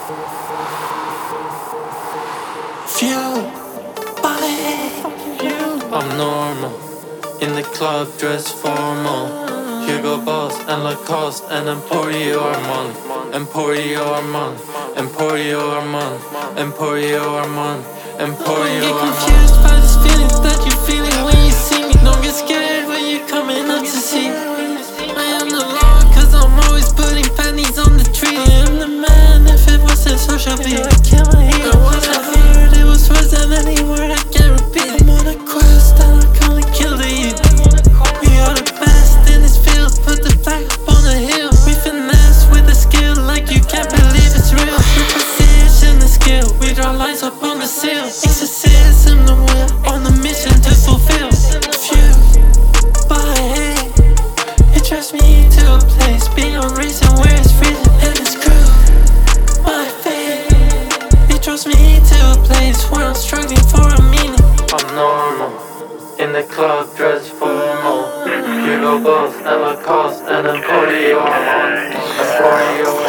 Fuel body. I'm normal. In the club, dress formal. Hugo Boss and Lacoste and Emporio Armand. Emporio Armand. Emporio Armand. Emporio Armand. Emporio Armand. Don't get confused by this feeling that you're feeling when you see me. Don't get scared when you're coming up to see me. I am the law, cause I'm always putting panties on the tree. I am the man, if it wasn't so shall be. I can't hear what I heard, it was worse than any word I can't repeat. I'm on a quest and I'm gonna kill the youth. We are the best in this field, put the flag up on the hill. We finesse with the skill like you can't believe it's real. The precision, the skill, we draw lines up on the seal. Exorcism, the will, on the mission to fulfill. Fused by hate, it drives me to a place beyond reason where it's freezing and it's cruel. My fate, it draws me to a place where I'm struggling for a meaning. I'm normal, in the club, dress formal. Hugo Boss and Lacoste and Emporio Armand. Emporio